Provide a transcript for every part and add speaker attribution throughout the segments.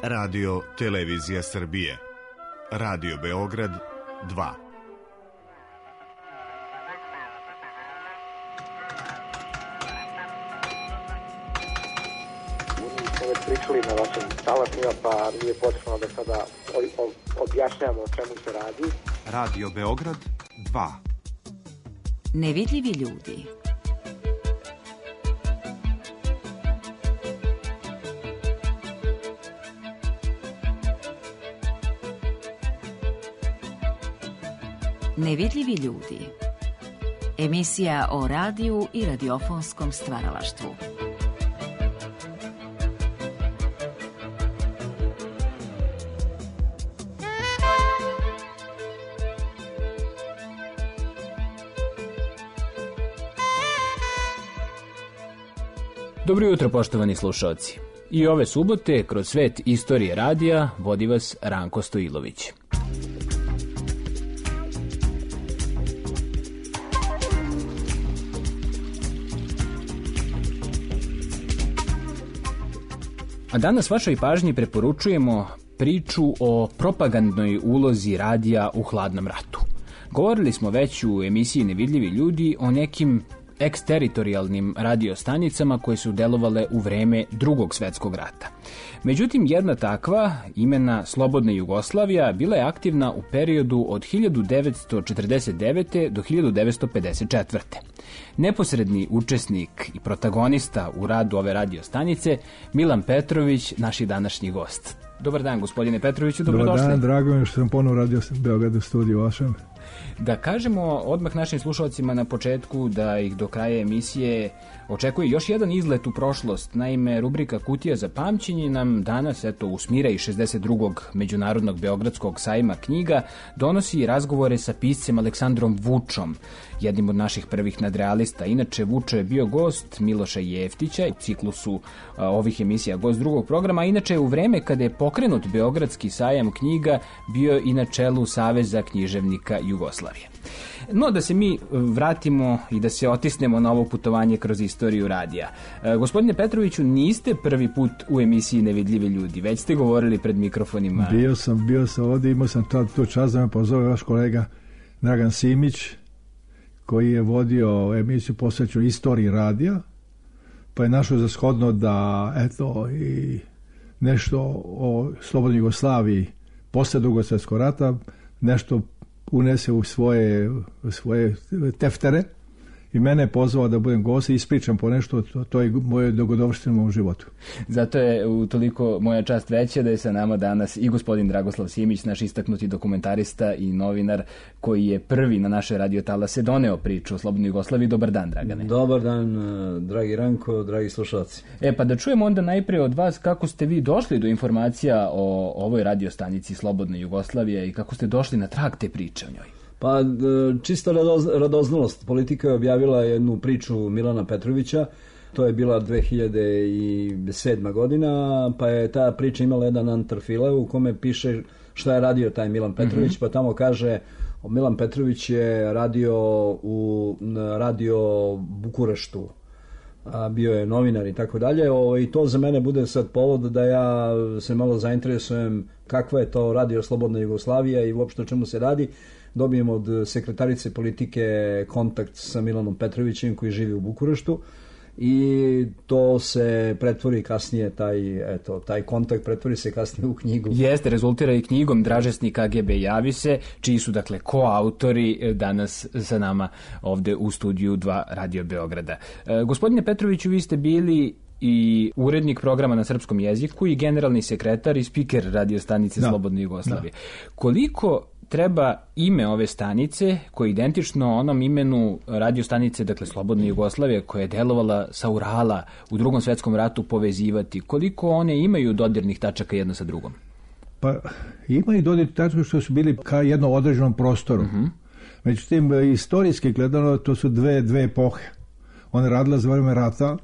Speaker 1: Radio Televizija Srbije. Radio Beograd 2.
Speaker 2: Već pričali na vašim talasima, pa nije potrebno da sada objašnjamo o čemu se radi.
Speaker 3: Radio Beograd 2.
Speaker 4: Nevidljivi ljudi. Nevidljivi ljudi. Emisija o radiju i radiofonskom stvaralaštvu.
Speaker 5: Dobro jutro, poštovani slušalci. I ove subote, kroz svet istorije radija, vodi vas Ranko Stojilović. A danas vašoj pažnji preporučujemo priču o propagandnoj ulozi radija u hladnom ratu. Govorili smo već u emisiji Nevidljivi ljudi o nekim eksteritorijalnim radiostanicama koje su delovale u vreme Drugog svjetskog rata. Međutim, jedna takva, imena Slobodna Jugoslavija, bila je aktivna u periodu od 1949. do 1954. Neposredni učesnik i protagonista u radu ove radiostanice, Milan Petrović, naš današnji gost. Dobar dan, gospodine Petroviću, dobrodošli.
Speaker 6: Dobar dan, drago mi što sam ponovo radio Beogradu studiju vašem.
Speaker 5: Da kažemo odmah našim slušalcima na početku da ih do kraja emisije očekuje još jedan izlet u prošlost. Naime, rubrika Kutija za pamćenje nam danas, eto, u Smireji 62. Međunarodnog beogradskog sajma knjiga donosi razgovore sa piscem Aleksandrom Vučom, jednim od naših prvih nadrealista. Inače, Vučo je bio gost Miloša Jeftića u ciklusu ovih emisija, gost drugog programa. Inače, u vreme kada je pokrenut Beogradski sajam knjiga, bio i na čelu Saveza književnika Jugoslavije. No, da se mi vratimo i da se otisnemo na ovo putovanje kroz istoriju radija. Gospodine Petroviću, niste prvi put u emisiji Nevidljivi ljudi, već ste govorili pred mikrofonima.
Speaker 6: Bio sam ovdje, imao sam tu čast da me pozove vaš kolega Dragan Simić, koji je vodio emisiju posvećenu istoriji radija, pa je našao za shodno da, eto, i nešto o Slobodnoj Jugoslaviji posle Drugog svjetskog rata, nešto unese u svoje teftere i mene je pozvao da budem gost i ispričam po nešto o toj moje dogodovštini u životu.
Speaker 5: Zato je utoliko moja čast veća da je sa nama danas i gospodin Dragoslav Simić, naš istaknuti dokumentarista i novinar koji je prvi na naše radiotalase doneo priču o Slobodnoj Jugoslaviji. Dobar dan, Dragane.
Speaker 7: Dobar dan, dragi Ranko, dragi slušalci.
Speaker 5: Pa da čujemo onda najprije od vas kako ste vi došli do informacija o ovoj radiostanici Slobodna Jugoslavija i kako ste došli na trag te priče o njoj.
Speaker 7: Pa čista radoznalost. Politika je objavila jednu priču Milana Petrovića, to je bila 2007. godina, pa je ta priča imala jedan antrafile u kome piše šta je radio taj Milan Petrović, pa tamo kaže Milan Petrović je radio u radio Bukureštu, bio je novinar i tako dalje, i to za mene bude sad povod da ja se malo zainteresujem kakva je to radio Slobodna Jugoslavija i uopšte o čemu se radi. Dobijem od sekretarice politike kontakt sa Milanom Petrovićem koji živi u Bukureštu i to se pretvori kasnije, taj kontakt pretvori se kasnije u knjigu.
Speaker 5: Jeste, rezultira i knjigom Dražesni KGB javi se, čiji su dakle koautori danas sa nama ovde u studiju 2 Radio Beograda. Gospodine Petroviću, vi ste bili i urednik programa na srpskom jeziku i generalni sekretar i spiker radiostanice Slobodne Jugoslavije. Koliko treba ime ove stanice, koje je identično onom imenu radiostanice, dakle Slobodne Jugoslavije, koja je delovala sa Urala u Drugom svjetskom ratu, povezivati? Koliko one imaju dodirnih tačaka jedna sa drugom?
Speaker 6: Pa ima i dodirnih tačaka što su bili ka jednom određenom prostoru. Međutim, istorijski gledano, to su dve epohe. Ona je radila za vreme rata.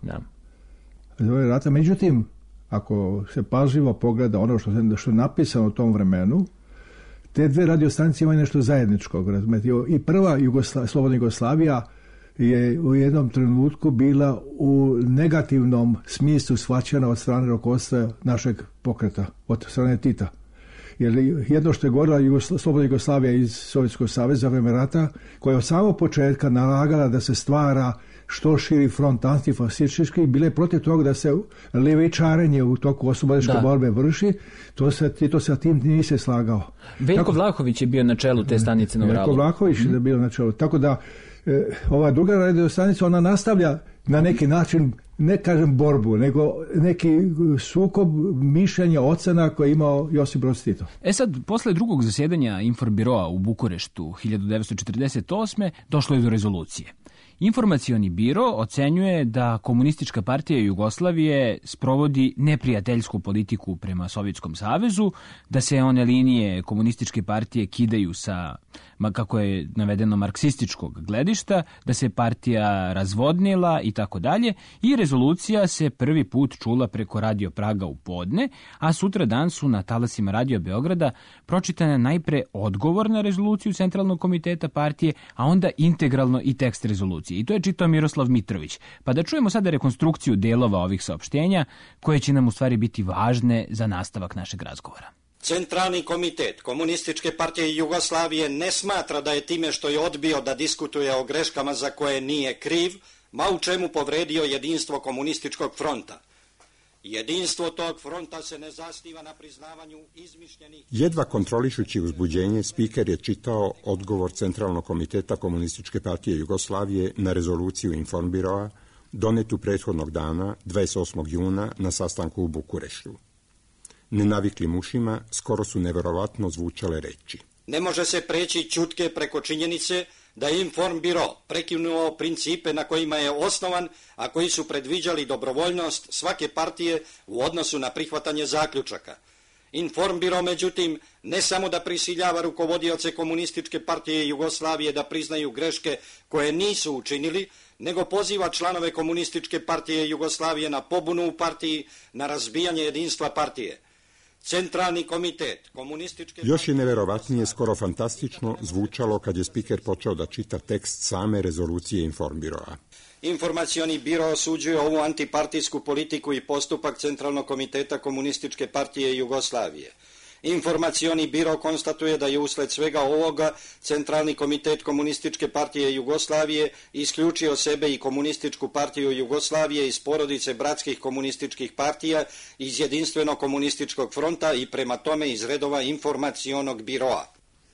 Speaker 6: Međutim, ako se pažljivo pogleda ono što je napisano u tom vremenu, te dve radiostanice imaju nešto zajedničkog. I prva Slobodna Jugoslavija je u jednom trenutku bila u negativnom smislu shvaćena od strane rukovodstva našeg pokreta, od strane Tita. Jer jedno što je govorila Slobodna Jugoslavija iz Sovjetskog saveza vreme rata, koja je od samog početka nalagala da se stvara što širi front antifasistički, bile protiv toga da se levičarenje u toku oslobodilačke borbe vrši, Tito sa tim nije se slagao.
Speaker 5: Veljko Vlahović je bio na čelu te stanice na Uralu.
Speaker 6: Veljko Vlahović je bio na čelu. Tako da ova druga radio stanica, ona nastavlja na neki način, ne kažem borbu, nego neki sukob mišljenja, ocena koje je imao Josip Broz Tito.
Speaker 5: Sad, posle drugog zasjedanja Informbiroa u Bukureštu 1948. došlo je do rezolucije. Informacioni biro ocenjuje da Komunistička partija Jugoslavije sprovodi neprijateljsku politiku prema Sovjetskom savezu, da se one linije Komunističke partije kidaju sa, kako je navedeno, marksističkog gledišta, da se partija razvodnila i tako dalje, i rezolucija se prvi put čula preko Radio Praga u podne, a sutra dan su na talasima Radio Beograda pročitana najpre odgovor na rezoluciju Centralnog komiteta partije, a onda integralno i tekst rezolucije. I to je čitao Miroslav Mitrović. Pa da čujemo sada rekonstrukciju delova ovih saopštenja, koje će nam u stvari biti važne za nastavak našeg razgovora.
Speaker 8: Centralni komitet Komunističke partije Jugoslavije ne smatra da je time što je odbio da diskutuje o greškama za koje nije kriv, ma u čemu povredio jedinstvo komunističkog fronta. Jedinstvo tog fronta se ne zasniva na priznavanju izmišljenih...
Speaker 9: Jedva kontrolišući uzbuđenje, spiker je čitao odgovor Centralnog komiteta Komunističke partije Jugoslavije na rezoluciju Informbiroa, donetu prethodnog dana, 28. juna, na sastanku u Bukureštu. Nenaviklim ušima skoro su neverovatno zvučale reči.
Speaker 8: Ne može se preći ćutke preko činjenice da je Informbiro prekinuo principe na kojima je osnovan, a koji su predviđali dobrovoljnost svake partije u odnosu na prihvatanje zaključaka. Informbiro, međutim, ne samo da prisiljava rukovodioce Komunističke partije Jugoslavije da priznaju greške koje nisu učinili, nego poziva članove Komunističke partije Jugoslavije na pobunu u partiji, na razbijanje jedinstva partije. Centralni komitet Komunističke...
Speaker 9: Još je neverovatnije, skoro fantastično, zvučalo kad je spiker počeo da čita tekst same rezolucije Informbiroa.
Speaker 8: Informacioni biro osuđuje ovu antipartijsku politiku i postupak Centralnog komiteta Komunističke partije Jugoslavije. Informacioni biro konstatuje da je usled svega ovoga Centralni komitet Komunističke partije Jugoslavije isključio sebe i Komunističku partiju Jugoslavije iz porodice bratskih komunističkih partija, iz jedinstvenog komunističkog fronta i prema tome iz redova informacionog biroa.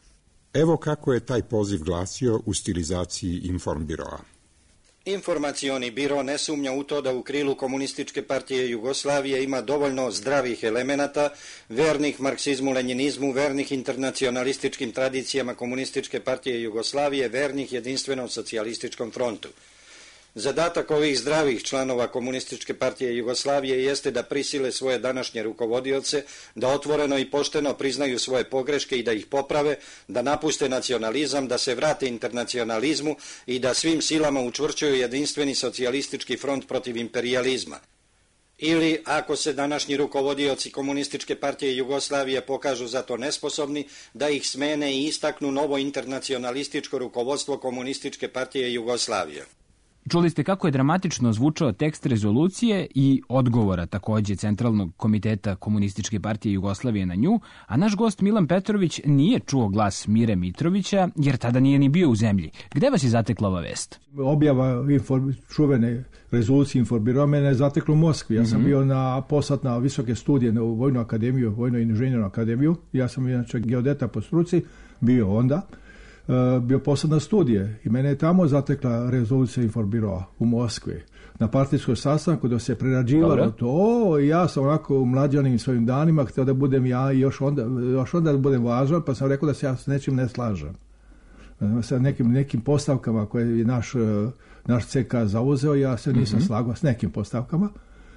Speaker 9: Evo kako je taj poziv glasio u stilizaciji Informbiroa.
Speaker 8: Informacioni biro ne sumnja u to da u krilu Komunističke partije Jugoslavije ima dovoljno zdravih elemenata, vernih marksizmu-lenjinizmu, vernih internacionalističkim tradicijama Komunističke partije Jugoslavije, vernih jedinstvenom socijalističkom frontu. Zadatak ovih zdravih članova Komunističke partije Jugoslavije jeste da prisile svoje današnje rukovodioce, da otvoreno i pošteno priznaju svoje pogreške i da ih poprave, da napuste nacionalizam, da se vrate internacionalizmu i da svim silama učvršćuju jedinstveni socijalistički front protiv imperijalizma. Ili, ako se današnji rukovodioci Komunističke partije Jugoslavije pokažu za to nesposobni, da ih smene i istaknu novo internacionalističko rukovodstvo Komunističke partije Jugoslavije.
Speaker 5: Čuli ste kako je dramatično zvučao tekst rezolucije i odgovora takođe Centralnog komiteta Komunističke partije Jugoslavije na nju, a naš gost Milan Petrović nije čuo glas Mire Mitrovića, jer tada nije ni bio u zemlji. Gde vas je zatekla ova vest?
Speaker 6: Objava čuvene rezolucije Informbira mene je zateklo u Moskvi. Ja sam bio poslat na visoke studije u Vojnu akademiju, Vojnu inženjernu akademiju. Ja sam inače geodeta po struci, bio onda. Bio poslat na studije i mene je tamo zatekla rezolucija Informbiroa u Moskvi na partijskoj sastanku da se prerađivalo to. Ja sam onako u mlađanim svojim danima htio da budem ja i još onda da budem važan, pa sam rekao da se ja s nečim ne slažem. Sa nekim postavkama koje je naš CK zauzeo, ja se nisam slagao s nekim postavkama.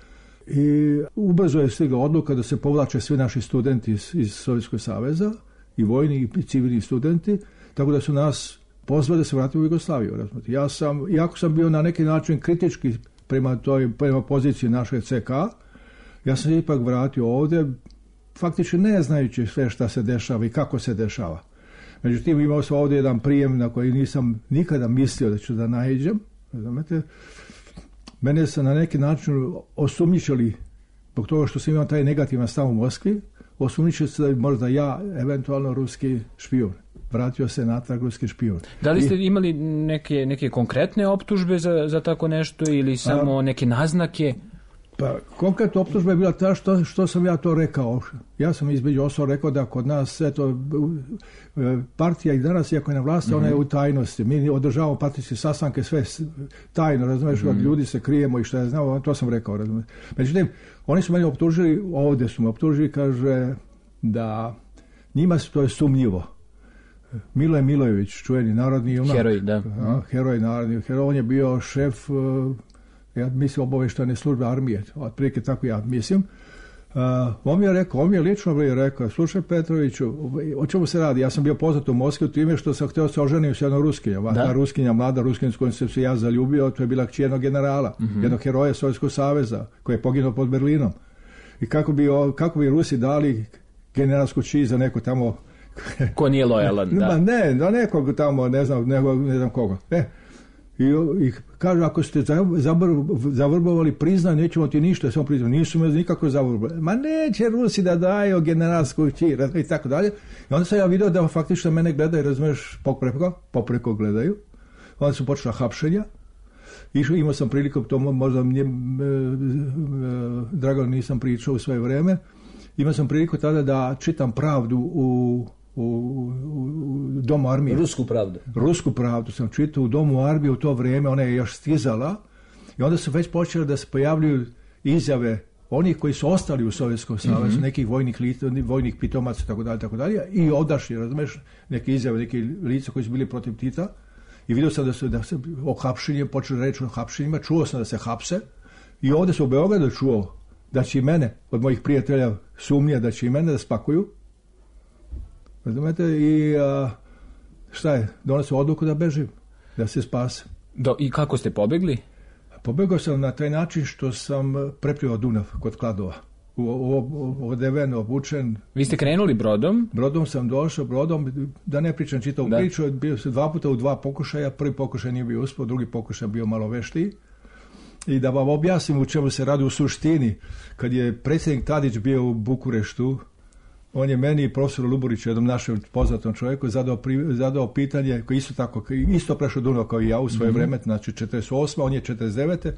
Speaker 6: I ubrzo je stigla odluka da se povlače svi naši studenti iz Sovjetskog saveza, i vojni i civilni studenti, tako da su nas pozvali da se vratimo u Jugoslaviju. Iako sam bio na neki način kritički prema poziciji naše CK, ja sam ipak vratio ovdje, faktički ne znajući sve šta se dešava i kako se dešava. Međutim, imao sam ovdje jedan prijem na koji nisam nikada mislio da ću da naiđem, Znate, mene se na neki način osumnjičili zbog toga što sam imao taj negativan stav u Moskvi, osumnjičili se da je možda ja eventualno ruski špijun. Vratio se natrag ruski špijun.
Speaker 5: Da li ste imali neke konkretne optužbe za tako nešto ili samo neke naznake?
Speaker 6: Pa konkretna optužba je bila ta što sam ja to rekao. Ja sam između ostalog rekao da kod nas partija i danas, iako je na vlasti, ona je u tajnosti. Mi održavamo partijske sastanke sve tajno, razumiješ, od ljudi se krijemo i što ja znam, to sam rekao, razumiješ. Međutim, oni su meni optužili, ovdje su me optužili, kaže da njima to je sumnjivo. Miloje Milojević, čuveni narodni junak.
Speaker 5: Heroj, da.
Speaker 6: Heroj narodni, on je bio šef, ja mislim, obavještajne službe armije, otprilike tako ja mislim. On mi je lično rekao, slušaj Petroviću, o čemu se radi? Ja sam bio poznat u Moskvi u time što sam htio se oženiti s jednom Ruskinjom. Ta Ruskinja, mlada Ruskinja s kojom sam se ja zaljubio, to je bila kći jednog generala, jednog heroja Sovjetskog saveza, koji je poginuo pod Berlinom. I kako bi Rusi dali generalsku kći za neko tamo...
Speaker 5: Ko nije lojalan, da.
Speaker 6: Ne, do nekog tamo, ne znam koga. I kažu, ako ste zavrbovali, priznaj, nećemo ti ništa, samo priznaj. Nisu me nikako zavrbovali. Ma neće Rusi da daju generalsku kći, i tako dalje. I onda sam ja vidio da faktično mene gledaju, razumiješ, popreko gledaju. Onda su počela hapšenja. Imao sam priliku, to možda drago nisam pričao u svoje vreme, imao sam priliku tada da čitam Pravdu u Domu armije. Rusku pravdu sam čitao u Domu armije u to vrijeme, ona je još stizala i onda su već počeli da se pojavljuju izjave onih koji su ostali u Sovjetskom savezu, nekih vojnih pitomaca, tako dalje, i odašli, razumiješ, neke izjave, neke lica koji su bili protiv Tita, i vidio sam da se o hapšenju, počeli reći o hapšenjima, čuo sam da se hapse, i ovdje sam u Beogradu čuo da će i mene, od mojih prijatelja sumnje, da će i mene da spakuju. Razumete? I šta je? Donosio odluku da bežim, da se spase.
Speaker 5: I kako ste pobegli?
Speaker 6: Pobegao sam na taj način što sam preplivao Dunav kod Kladova. Odeven, obučen.
Speaker 5: Vi ste krenuli brodom?
Speaker 6: Brodom sam došao, da ne pričam čitavu priču, bio sam 2 puta u 2 pokušaja, prvi pokušaj nije bio uspio, drugi pokušaj bio malo veštiji. I da vam objasnim u čemu se radi u suštini, kad je predsjednik Tadić bio u Bukureštu, on je meni i profesor Luburić, jednom našem poznatom čovjeku, zadao pitanje, koji isto prešao Dunav kao i ja u svoje vreme, znači 48. on je 49.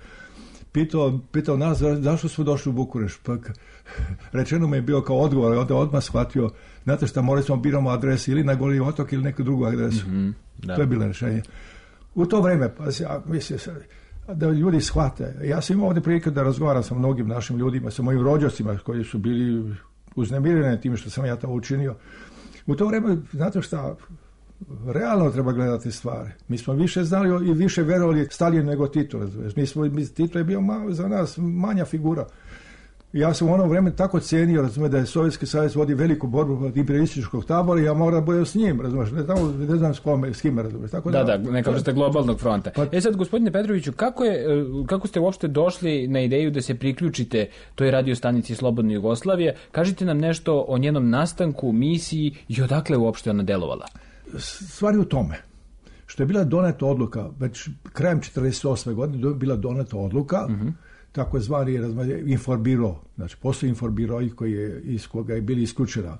Speaker 6: Pitao nas zašto smo došli u Bukurešt. Pa rečeno mi je bio kao odgovor, onda odmah shvatio, znate šta, morali smo biramo adresu ili na Goli otok ili neku drugu adresu. To je bilo rješenje. U to vrijeme, mislim da ljudi shvate. Ja sam imao ovdje prilike da razgovaram sa mnogim našim ljudima, sa mojim rođacima koji su bili uznemireni time što sam ja to učinio. U to vrijeme, znate šta, realno treba gledati stvari. Mi smo više znali i više verovali Stalinu nego Tito. Tito je bio za nas manja figura. Ja sam u ono vrijeme tako cijenio, da je Sovjetski savez vodi veliku borbu protiv imperialističkog tabora i ja moram da budem s njim, ne znam s kime, razumiješ.
Speaker 5: Da, neka vrsta globalnog fronta. Sad, gospodine Petroviću, kako ste uopšte došli na ideju da se priključite toj radio stanici Slobodna Jugoslavija? Kažite nam nešto o njenom nastanku, misiji i odakle uopšte ona delovala?
Speaker 6: Stvar je u tome što je bila doneta odluka, već krajem 1948. godine bila doneta odluka, tako zvani Informbiro, znači postoji Informbiro iz koga je bili isključena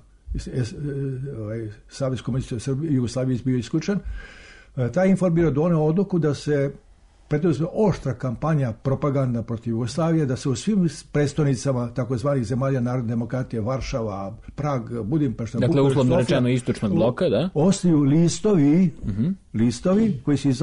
Speaker 6: Savez komunista Jugoslavije bio isključen. Taj Informbiro doneo odluku da se preduzme oštra kampanja propaganda protiv Jugoslavije, da se u svim prestolnicama takozvanih zemalja narodne demokratije, Varšava, Prag, Budimpešta,
Speaker 5: dakle uslovno rečeno istočnog bloka, da?
Speaker 6: Ostaju listovi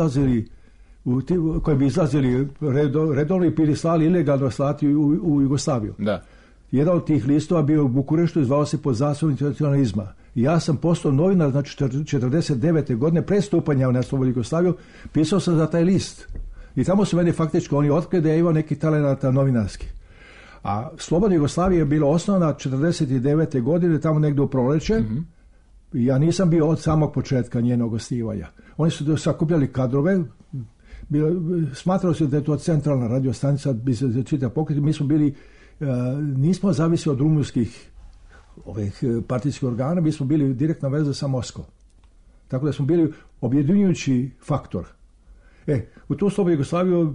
Speaker 6: koji bi izlazili redovno i bili slali ilegalno slati u Jugoslaviju.
Speaker 5: Da.
Speaker 6: Jedan od tih listova bio u Bukureštu i zvao se pod zastavom internacionalizma. I ja sam postao novinar, znači 49. godine, pre stupanja na Slobodnu Jugoslaviju, pisao sam za taj list. I tamo su meni faktički oni otkrili da ja imao neki talenata novinarski. A Slobodna Jugoslavija je bila osnovna 49. godine, tamo negdje u proleće. I ja nisam bio od samog početka njenog osnivanja. Oni su sakupljali kadrove, smatralo se da je to centralna radiostanica, bi se čitav pokret. Mi smo bili, nismo zavisili od rumunskih partijskih organa, mi smo bili direktna veza sa Moskvom. Tako da smo bili objedinjujući faktor. U tu slobodnu Jugoslaviju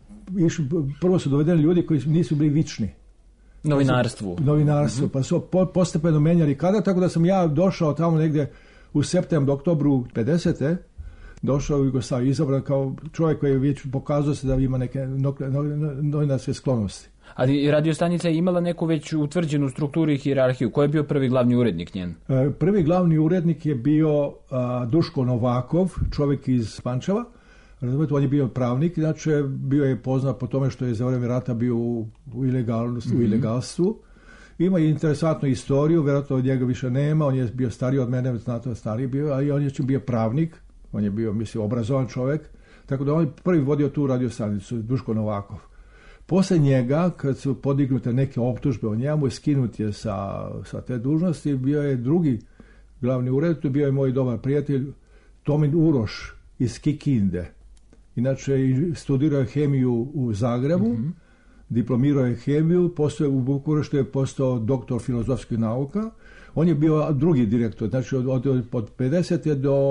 Speaker 6: prvo su dovedeni ljudi koji nisu bili vični. Novinarstvu, pa su postepeno menjali kada, tako da sam ja došao tamo negdje u septembru, oktobru 50. došao u Jugoslaviju, izabran kao čovjek koji je već pokazao se da ima neke novinarske sklonosti.
Speaker 5: Ali radiostanica je imala neku već utvrđenu strukturu i hijerarhiju. Ko je bio prvi glavni urednik njen?
Speaker 6: Prvi glavni urednik je bio Duško Novakov, čovjek iz Pančeva. On je bio pravnik, znači bio je poznat po tome što je za vrijeme rata bio u ilegalstvu. Ima interesantnu istoriju, vjerojatno od njega više nema, on je bio stariji od mene, znatno stariji bio, ali on je bio pravnik, on je bio, mislim, obrazovan čovjek, tako da on je prvi vodio tu radiostanicu, Duško Novakov. Poslije njega, kad su podignute neke optužbe o njemu, skinut je sa te dužnosti, bio je drugi glavni urednik, bio je moj dobar prijatelj Tomin Uroš iz Kikinde. Inače, studirao je hemiju u Zagrebu, diplomirao je hemiju, u Bukureštu je postao doktor filozofskih nauka. On je bio drugi od od 50.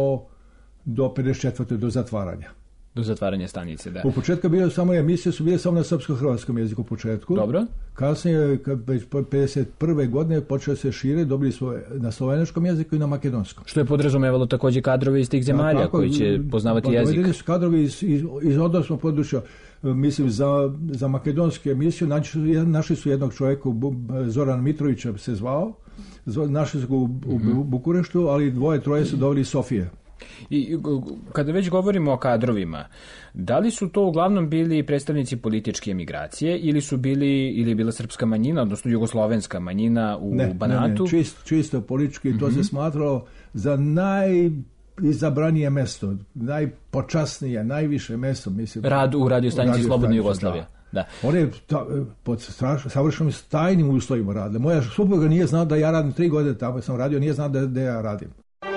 Speaker 6: do 54. do zatvaranja.
Speaker 5: Do zatvaranja stanice, da.
Speaker 6: U početku emisije su bile samo na srpsko-hrvatskom jeziku u početku.
Speaker 5: Dobro.
Speaker 6: Kasnije, već 51. godine počeo se šire, dobili smo na slovenačkom jeziku i na makedonskom.
Speaker 5: Što je podrazumevalo također kadrovi iz tih zemalja koji će poznavati jezik.
Speaker 6: Dovedeni su kadrovi iz odnosnog područja. Mislim, za makedonsku emisiju našli su jednog čovjeka, Zoran Mitrovića se zvao, našli su ga u Bukureštu, ali troje su doveli iz Sofije.
Speaker 5: I kada već govorimo o kadrovima, da li su to uglavnom bili predstavnici političke emigracije ili je bila srpska manjina, odnosno jugoslovenska manjina u Banatu?
Speaker 6: Ne, čisto politički, to se smatralo za najizabranije mesto, najpočasnije, najviše mesto, mislim.
Speaker 5: Rad u radiostanici Slobodna Jugoslavija. Da.
Speaker 6: On je pod savršenim tajnim uslovima radila. Moja supruga nije znala da ja radim 3 godine tamo, sam radio, nije znala da ja radim.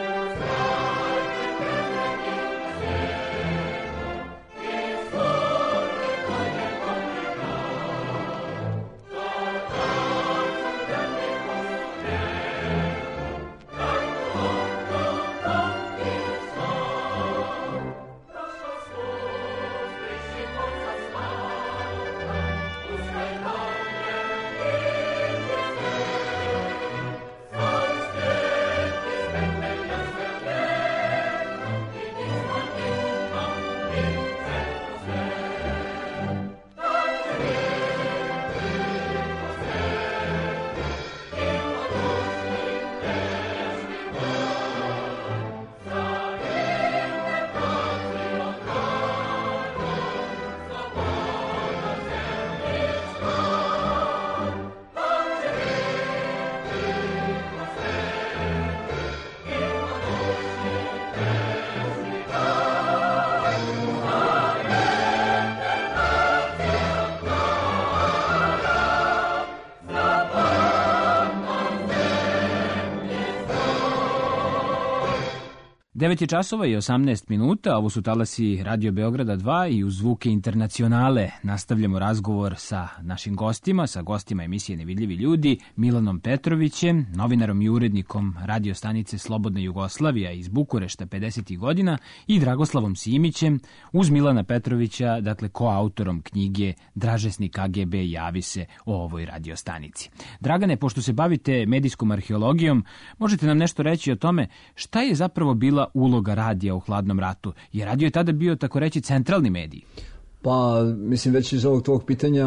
Speaker 5: Devet je časova i 18 minuta, ovo su talasi Radio Beograda 2 i uz zvuke Internacionale nastavljamo razgovor sa našim gostima, sa gostima emisije Nevidljivi ljudi, Milanom Petrovićem, novinarom i urednikom radio stanice Slobodna Jugoslavija iz Bukurešta 50. godina i Dragoslavom Simićem, uz Milana Petrovića, dakle koautorom knjige Dražesni KGB javi se o ovoj radio stanici. Dragane, pošto se bavite medijskom arheologijom, možete nam nešto reći o tome šta je zapravo bila uloga radija u hladnom ratu? Jer radio je tada bio, tako reći, centralni medij.
Speaker 7: Pa, mislim, već iz ovog tvog pitanja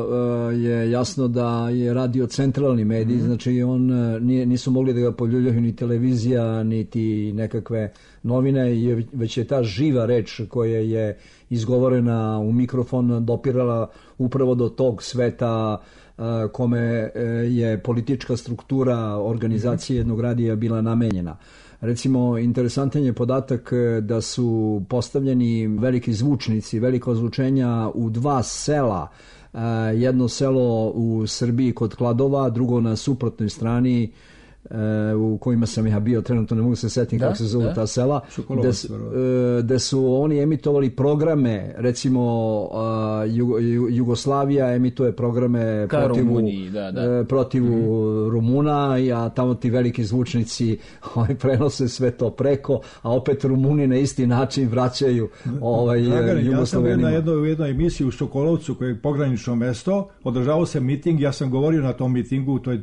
Speaker 7: je jasno da je radio centralni medij, znači nisu mogli da ga poljuljaju ni televizija, niti nekakve novine, već je ta živa reč koja je izgovorena u mikrofon dopirala upravo do tog sveta kome je politička struktura organizacije jednog radija bila namenjena. Recimo, interesantan je podatak da su postavljeni veliki zvučnici, velika ozvučenja u 2 sela. Jedno selo u Srbiji kod Kladova, drugo na suprotnoj strani u kojima sam ja bio, trenutno ne mogu se setiti kako se zovu ta sela, gde su oni emitovali programe, recimo Jugoslavija emituje programe protiv Rumuna, a tamo ti veliki zvučnici prenose sve to preko, a opet Rumuni na isti način vraćaju Jugoslovenima.
Speaker 6: Ja sam bio u jednoj emisiji u Sokolovcu, koje je pogranično mesto, održavao se miting, ja sam govorio na tom mitingu, to je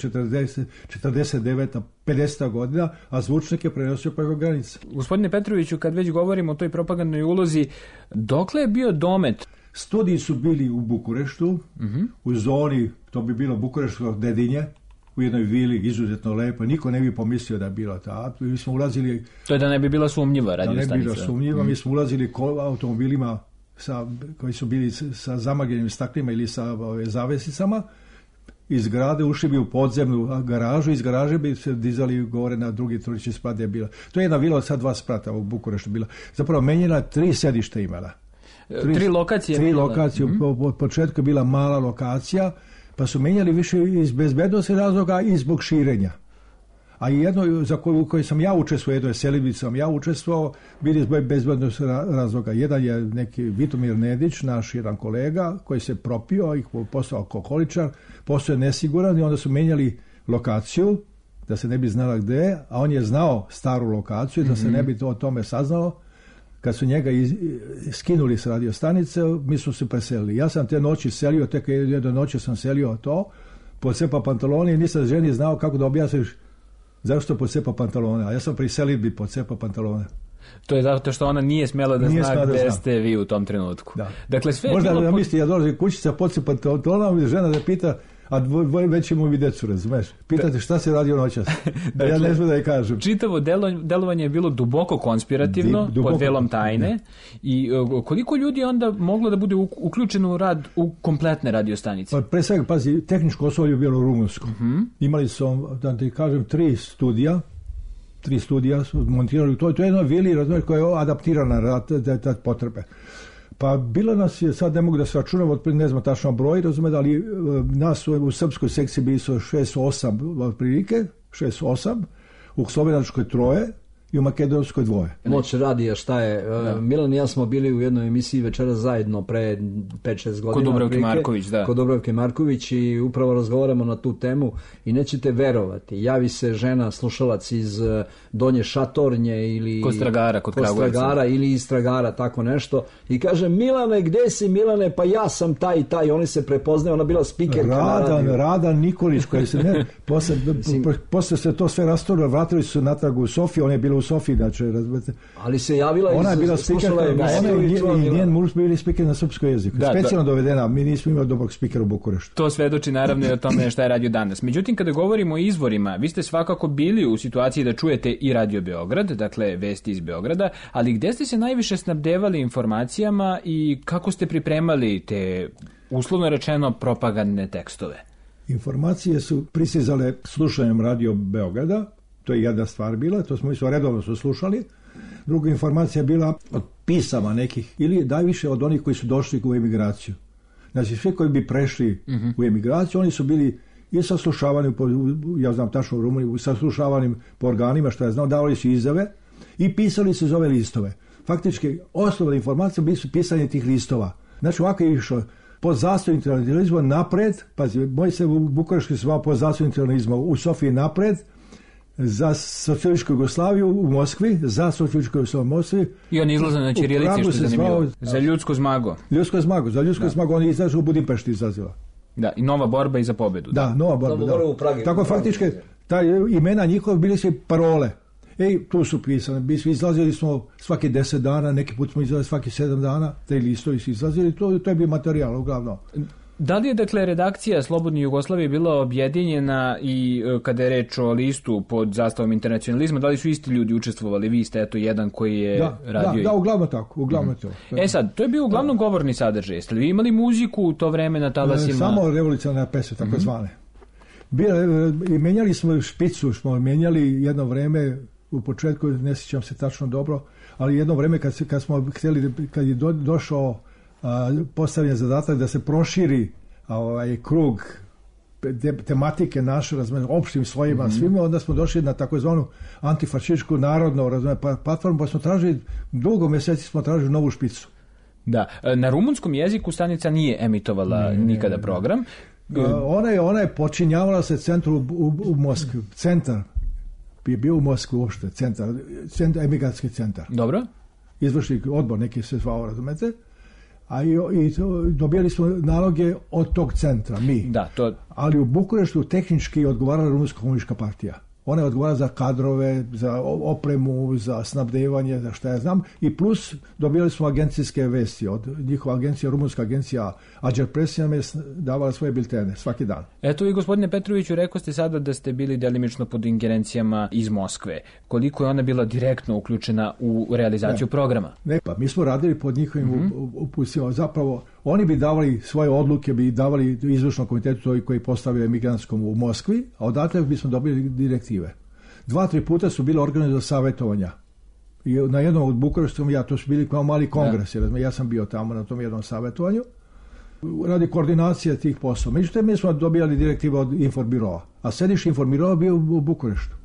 Speaker 6: 49. 50. godina, a zvučnik je prenosio preko granica.
Speaker 5: Gospodine Petroviću, kad već govorimo o toj propagandnoj ulozi, dokle je bio domet?
Speaker 6: Studiji su bili u Bukureštu, u zoni, to bi bilo Bukureško Dedinje, u jednoj vili, izuzetno lepo, niko ne bi pomislio da je bilo ta. Mi smo ulazili...
Speaker 5: To je da ne bi bila sumnjiva radio stanica.
Speaker 6: Da ne bi bila sumnjiva, mi smo ulazili automobilima koji su bili sa zamagljenim staklima ili sa zavesicama, iz grade ušli bi u podzemnu garažu, iz garaže bi se dizali gore na drugi treći sprat je bila. To je jedna vila od sad 2 sprata u Bukureštu bila. Zapravo menjena 3 sedišta imala.
Speaker 5: 3 lokacije.
Speaker 6: 3 lokacije. Od početka je bila mala lokacija, pa su menjali više iz bezbednosti razloga i zbog širenja. A jedno za koju sam ja učestvovao, jednoj selidbi sam ja učestvovao, bili zbog bezbednosti razloga. Jedan je neki Vitomir Nedić, naš jedan kolega, koji se propio i postao alkoholičar, postao je nesiguran i onda su menjali lokaciju, da se ne bi znala gde je, a on je znao staru lokaciju, da se ne bi to o tome saznalo. Kad su njega skinuli s radio stanice, mi smo se preselili. Ja sam te noći selio, tek jedno noći sam selio to, pocepa pantalone i nisam ženi znao kako da objasniš zašto pocepa pantalone, a ja sam pri selidbi pocepa pantalone.
Speaker 5: To je zato što ona nije smjela da zna gde ste vi u tom trenutku. Da. Dakle, sve
Speaker 6: možda
Speaker 5: je bilo...
Speaker 6: da misli, ja dolazim kućica, pocepa pantalona, žena da pita, a već imamo vi decu, razumeš? Pitate šta se radi noćas. Dakle, ja ne znam da je kažem.
Speaker 5: Čitavo delovanje je bilo duboko konspirativno, pod velom tajne. I koliko ljudi je onda moglo da bude uključeno u rad u kompletne radiostanice?
Speaker 6: Pa pre svega, pazi, tehničko osoblje je bilo rumunsko. Imali su, da ti kažem, 3 studija su montirali. To je jedna vili, razumiješ, koja je adaptirana na te potrebe. Pa bilo nas je, sad ne mogu da se računamo, ne znam tačno broj, razumijete, ali nas u srpskoj sekciji bili su 6-8 otprilike, 6-8, u slovenačkoj 3 i u makedonskoj 2.
Speaker 7: Moć radija, šta je? Milan i ja smo bili u jednoj emisiji večeras zajedno pre 5-6 godina.
Speaker 5: Kod Dubravke Marković, da.
Speaker 7: Kod Dubravke Marković i upravo razgovaramo na tu temu i nećete verovati. Javi se žena, slušalac iz Donje Šatornje ili...
Speaker 5: Kod Stragara,
Speaker 7: ili iz Stragara, tako nešto. I kaže, Milane, gde si Milane? Pa ja sam taj i taj. Oni se prepoznaju, ona bila spikerka na radiju.
Speaker 6: Radan Nikolić, koji se ne... Posle se to sve rastorilo, vratili su natrag u Sofiju, on je bila u Sofiji, znači, razumete.
Speaker 7: Ali se javila
Speaker 6: ona je bila spikerka, i njen muž bili spiker na srpskom jeziku. Specijalno dovedena, mi nismo imali dobrog spikera u Bukureštu.
Speaker 5: To svedoči naravno i o tome šta je radio danas. Međutim, kada govorimo o izvorima, vi ste svakako bili u situaciji da čujete i Radio Beograd, dakle vesti iz Beograda, ali gde ste se najviše snabdevali informacijama i kako ste pripremali te, uslovno rečeno, propagandne tekstove?
Speaker 6: Informacije su prisizale slušanjem Radio Beograda. To je jedna stvar bila, to smo mi redovno su slušali. Druga informacija je bila od pisama nekih, ili najviše od onih koji su došli u emigraciju. Znači, svi koji bi prešli u emigraciju, oni su bili i saslušavani, ja znam tačno u Rumuniji, saslušavanim po organima, što ja znam, davali su izjave i pisali su iz ove listove. Faktički, osnovne informacije bili su pisanje tih listova. Znači, ovako je išlo pod zastavom internacionalizma napred, pazi, moj se u Bukureštu zvao pod zastavom internacionalizma, u Sofiji napred, za socijalističku Jugoslaviju u Moskvi, za socijalističku Jugoslaviju u Moskvi.
Speaker 5: I on izlaze na ćirilici, što je zanimljivo. Za ljudsko zmago.
Speaker 6: Za ljudsko zmago, on je izlažio u Budimpešti izaziva.
Speaker 5: Da, i nova borba i za pobedu.
Speaker 6: Da, nova borba. Tako faktički, ta imena njihova bili su parole. Tu su pisane, izlazili smo svaki 10 dana, neki put smo izlazili svaki 7 dana, 3 listovi su izlazili, to je bio materijal uglavnom.
Speaker 5: Da li je, dakle, redakcija Slobodne Jugoslavije bila objedinjena i kada je reč o listu pod zastavom internacionalizma, da li su isti ljudi učestvovali? Vi ste, eto, jedan koji je radio...
Speaker 6: Da, uglavnom tako, to.
Speaker 5: Sad, to je bio uglavnom govorni sadržaj. Jeste li vi imali muziku u to vreme na talasima?
Speaker 6: Samo revolucionarne pesme, tako zvane. Menjali smo špicu, smo menjali jedno vreme, u početku, ne sjećam se tačno dobro, ali jedno vreme kad smo htjeli, kad je došao postavljen zadatak da se proširi krug tematike naše, opštim slojima, svima, onda smo došli na takozvanu antifašističku narodnu platformu, pa smo tražili, dugo meseci smo tražili novu špicu.
Speaker 5: Da, na rumunskom jeziku stanica nije emitovala nikada program.
Speaker 6: Ona je počinjavala se centru u Moskvi. Centar je bio u Moskvi uopšte, emigrantski centar.
Speaker 5: Dobro.
Speaker 6: Izvršni odbor, neki se zvao, razumete? I dobijali smo naloge od tog centra, mi.
Speaker 5: Da,
Speaker 6: ali u Bukureštu tehnički odgovarala Rumunska komunistička partija. Ona je odgovarala za kadrove, za opremu, za snabdevanje, za šta ja znam. I plus dobijali smo agencijske vesti od njihova agencija, rumunska agencija Agerpress nam je davala svoje biltene svaki dan.
Speaker 5: Eto i gospodine Petroviću, rekao ste sada da ste bili delimično pod ingerencijama iz Moskve. Koliko je ona bila direktno uključena u realizaciju programa?
Speaker 6: Pa mi smo radili pod njihovim upustima. Zapravo, oni bi davali svoje odluke, bi davali izvršnom komitetu koji postavio emigrantskom u Moskvi, a odatle bismo dobili direktive. 2-3 puta su bile organizovane savjetovanja. I na jednom od Bukurešta, to su bili kao mali kongres, ja sam bio tamo na tom jednom savjetovanju, radi koordinacije tih poslova. Međutim, mi smo dobijali direktive od Informbiroa, a sedište Informbiroa bio u Bukureštu.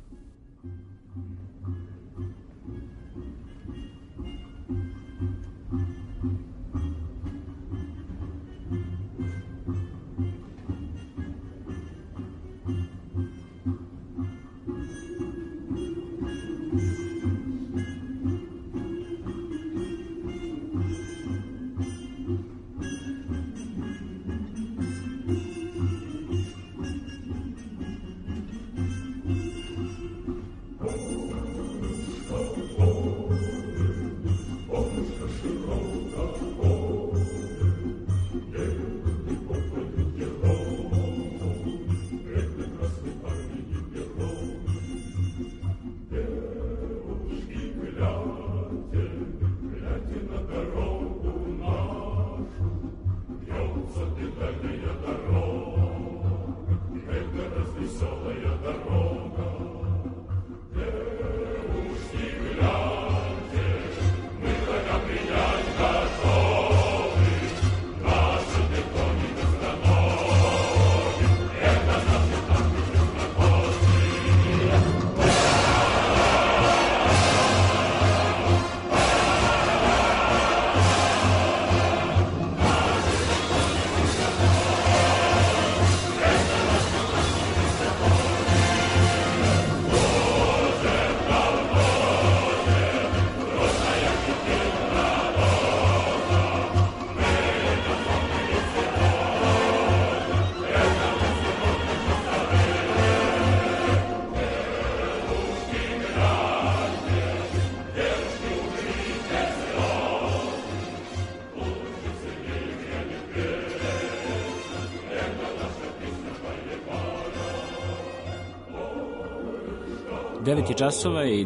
Speaker 5: Devet je časova i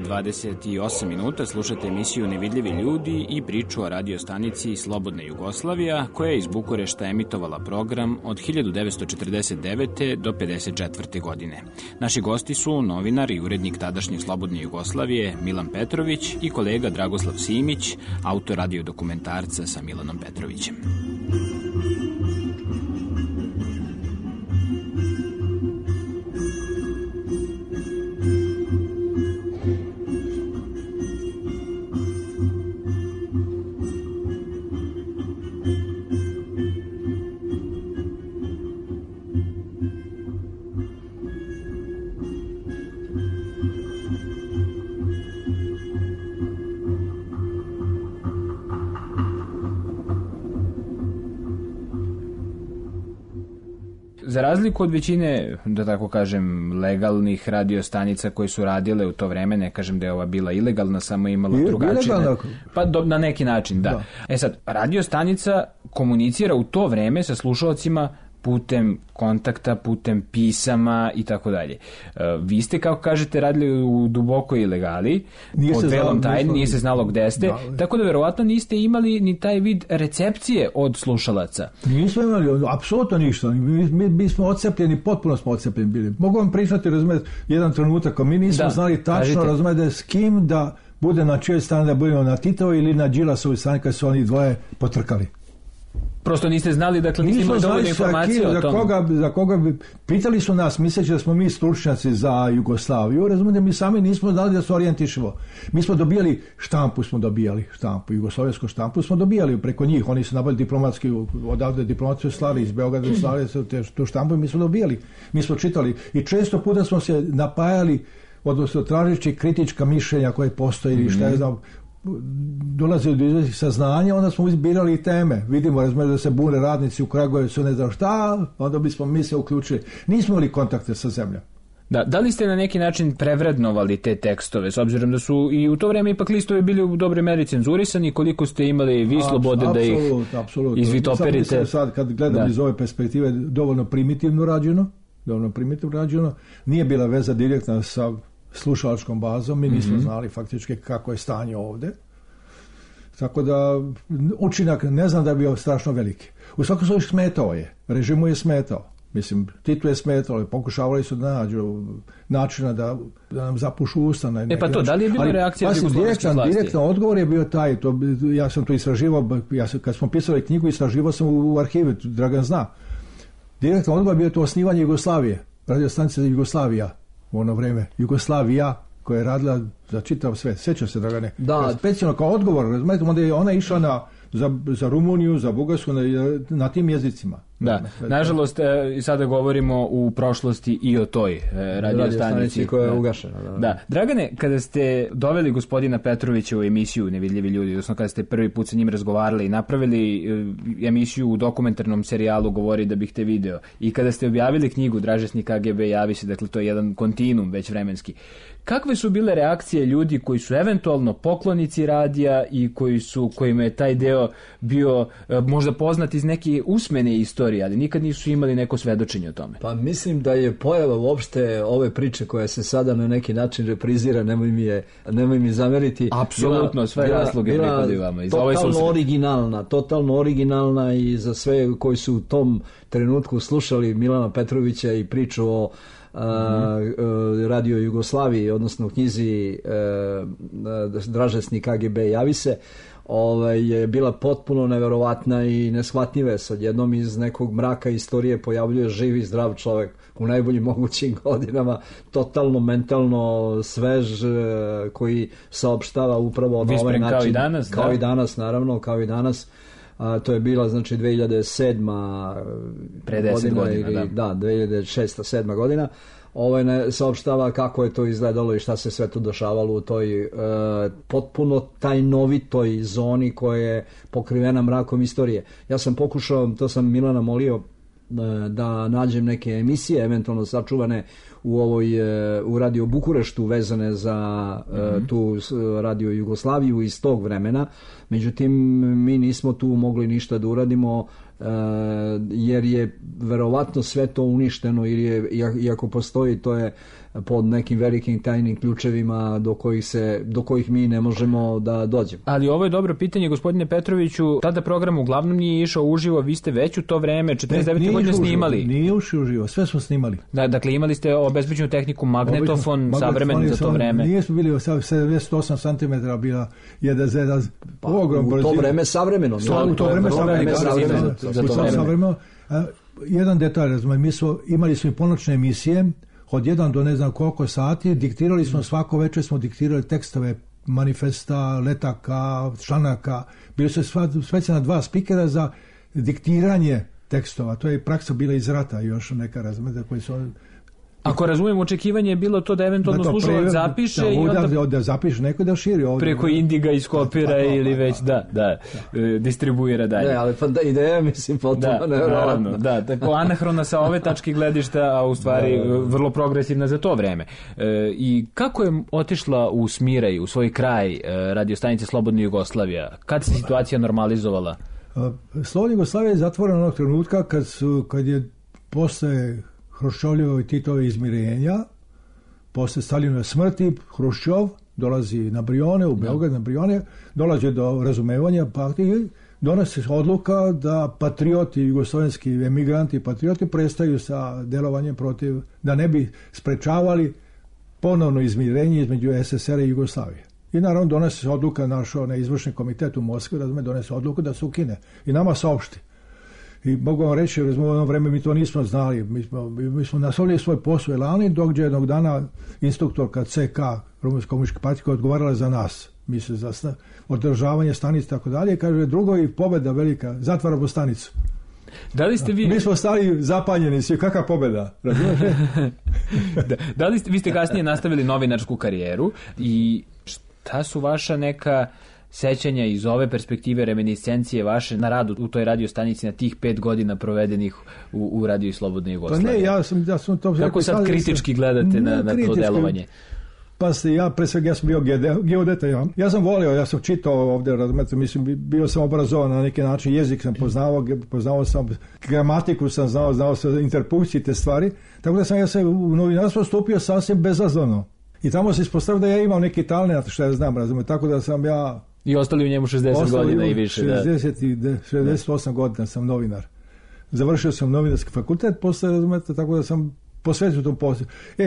Speaker 5: 28 minuta, slušate emisiju Nevidljivi ljudi i priču o radiostanici Slobodna Jugoslavija, koja je iz Bukurešta emitovala program od 1949. do 54. godine. Naši gosti su novinar i urednik tadašnje Slobodne Jugoslavije Milan Petrović i kolega Dragoslav Simić, autor radiodokumentarca sa Milanom Petrovićem. Za razliku od većine, da tako kažem, legalnih radiostanica koje su radile u to vreme, ne kažem da je ova bila ilegalna, samo imala drugačije. Pa na neki način, da. Sad, radiostanica komunicira u to vreme sa slušalcima putem kontakta, putem pisama i tako dalje. Vi ste, kako kažete, radili u dubokoj ilegali, pod velom tajni, nije se znalo gde ste, tako da verovatno niste imali ni taj vid recepcije od slušalaca.
Speaker 6: Nismo imali, apsolutno ništa. Mi smo odcepljeni, potpuno smo odcepljeni bili. Mogu vam pričati, razumijete, jedan trenutak, mi nismo znali tačno, razumijete, s kim da bude na čijoj strani, da budemo na Titovi ili na Đilasovoj strani, kad su oni dvoje potrkali.
Speaker 5: Prosto niste znali, dakle niste imali dovoljno informacije o tome.
Speaker 6: Za koga bi, pitali su nas, misleći da smo mi stručnjaci za Jugoslaviju, razumijete, mi sami nismo znali da se orijentišemo. Mi smo dobijali štampu, jugoslovensku štampu smo dobijali preko njih, oni su nabavili diplomatski, odavde diplomaciju slali, iz Beograda slali tu štampu i mi smo dobijali, mi smo čitali i često puta smo se napajali, odnosno tražeći kritička mišljenja koje postoje ili šta je znam, dolazi do izvesnih saznanja, onda smo izbirali i teme. Vidimo, razumiješ, da se bune radnici u Kragujevcu, ne znam šta, onda bismo mi se uključili. Nismo imali kontakte sa zemljom.
Speaker 5: Da li ste na neki način prevrednovali te tekstove, s obzirom da su i u to vreme ipak listovi bili u dobroj meri cenzurisani, koliko ste imali vi slobode da ih izvitoperite?
Speaker 6: Sad kad gledam iz ove perspektive, dovoljno primitivno rađeno, nije bila veza direktna sa slušalačkom bazom, mi nismo znali faktički kako je stanje ovdje. Tako da učinak ne znam da je bio strašno veliki. U svakom slučaju smetao je. Režimu je smetao. Mislim, Titu je smetao, pokušavali su da nađu načina da nam zapušu usta.
Speaker 5: Da li je bila reakcija jugoslovenskih vlasti?
Speaker 6: Direktan odgovor je bio taj. Ja sam to istraživao, kad smo pisali knjigu, istraživao sam u arhivu, Dragan zna. Direktan odgovor je bio to osnivanje Jugoslavije, radiostanica Jugoslavija. U ono vreme, Jugoslavija koja je radila za čitav svet. Sjeća se, Dragane?
Speaker 7: Da.
Speaker 6: Specijalno kao odgovor, razumijete, onda je ona išla za Rumuniju, za Bugarsku, na tim jezicima.
Speaker 5: Da, nažalost, sada govorimo u prošlosti i o toj radiostanici
Speaker 7: koja je ugašena.
Speaker 5: Da. Dragane, kada ste doveli gospodina Petrovića u emisiju Nevidljivi ljudi, odnosno kada ste prvi put sa njim razgovarali i napravili emisiju u dokumentarnom serijalu Govori da bih te video, i kada ste objavili knjigu Dražesni KGB javi se, dakle to je jedan kontinuum već vremenski, kakve su bile reakcije ljudi koji su eventualno poklonici radija i kojima je taj deo bio možda poznat iz neke usmene istorije, ali nikad nisu imali neko svedočenje o tome?
Speaker 7: Pa mislim da je pojava uopšte ove priče koja se sada na neki način reprizira, nemoj mi zameriti.
Speaker 5: Apsolutno, sve razloge pripadaju vama.
Speaker 7: Totalno originalna i za sve koji su u tom trenutku slušali Milana Petrovića i priču o Radio Jugoslaviji, odnosno u knjizi Dražesni KGB javi se, je bila potpuno neverovatna i neshvatljiva. Sad jednom iz nekog mraka istorije pojavljuje živ i zdrav čovjek u najboljim mogućim godinama, totalno mentalno svež, koji saopštava upravo na ovaj način. Kao i danas. To je bila, znači, 2007.
Speaker 5: Pre 10 godina.
Speaker 7: Da, 2006-2007 godina. Saopštava kako je to izgledalo i šta se sve to dešavalo u toj potpuno tajnovitoj zoni koja je pokrivena mrakom istorije. Ja sam pokušao, to sam Milana molio da nađem neke emisije, eventualno sačuvane u Radio Bukureštu vezane za tu Radio Jugoslaviju iz tog vremena. Međutim, mi nismo tu mogli ništa da uradimo jer je verovatno sve to uništeno, ili iako postoji, to je pod nekim velikim tajnim ključevima do kojih mi ne možemo da dođemo.
Speaker 5: Ali ovo je dobro pitanje, gospodine Petroviću. Tada program uglavnom nije išao uživo, vi ste već u to vreme 49. godine snimali.
Speaker 6: Nije uživo, sve smo snimali.
Speaker 5: Da, dakle, imali ste obezbeđenu tehniku, magnetofon, savremeni za to vreme.
Speaker 6: Nije smo bili 78 cm bila jedan
Speaker 7: ogrom brzina. U to vreme savremeno.
Speaker 6: U to vreme savremeno. Jedan detalj, imali smo i ponoćne emisije od 1 do ne znam koliko sati, diktirali smo svako večer, smo diktirali tekstove manifesta, letaka, članaka, bili su specijalna 2 spikera za diktiranje tekstova, to je praksa bila iz rata, još neka razmeda koji su...
Speaker 5: Ako razumijem, očekivanje je bilo to da eventualno slušalac zapiše i onda...
Speaker 6: Da zapiše neko da širi ovdje.
Speaker 5: Preko Indiga iskopira ili već, distribuira dalje.
Speaker 7: Ne, ali ideja, mislim, potpuno nevjerovatna.
Speaker 5: Da, tako anahrona sa ove tačke gledišta, a u stvari vrlo progresivna za to vreme. I kako je otišla u Smiraj, u svoj kraj, radiostanica Slobodna Jugoslavija? Kad se situacija normalizovala?
Speaker 6: Slobodna Jugoslavija je zatvorena onog trenutka kad je posle Hruščovljeva i Titove izmirenja, posle Staljinove smrti, Hruščov dolazi na Brione, u Beograd na Brione, dolazi do razumevanja partije, donosi odluka da patrioti, jugoslovenski emigranti patrioti prestaju sa delovanjem protiv, da ne bi sprečavali ponovno izmirenje između SSR i Jugoslavije. I naravno donosi odluka, našao na izvršni komitet u Moskvi, donese odluku da se ukine i nama saopšti. I mogu vam reći, u ono vreme mi to nismo znali. Mi smo nastavili svoj posao elani, dok je jednog dana instruktorka CK Rumunjske komunističke partije koja odgovarala za nas. Mislim, za održavanje stanice i tako dalje. Kaže, drugovi, pobjeda velika, zatvaramo stanicu.
Speaker 5: Da li ste vi...
Speaker 6: Mi smo stali zapanjeni svi, kakva pobjeda, razumiješ?
Speaker 5: Da li ste, vi ste kasnije nastavili novinarsku karijeru i šta su vaša neka sećanja iz ove perspektive, reminiscencije vaše na radu u toj radio stanici na tih 5 godina provedenih u Radio Slobodne Jugoslavije?
Speaker 6: Pa ne, ja sam to...
Speaker 5: Kako sad kritički gledate na to delovanje?
Speaker 6: Pa pre svega ja sam bio geodeta. Ja sam volio, ja sam čitao ovdje, razumete, mislim, bio sam obrazovan na neki način, jezik sam poznavao sam gramatiku, sam znao sam interpunkcije, te stvari, tako da sam ja se u novinarstvo stupio sasvim bezazleno. I tamo se ispostavio da ja imam neki talent, što ja znam, razumete, tako da sam ja...
Speaker 5: I ostali u njemu 60 godina i više.
Speaker 6: 68 godina sam novinar. Završio sam novinarski fakultet, posle, razumete, tako da sam posvetio tom poslu.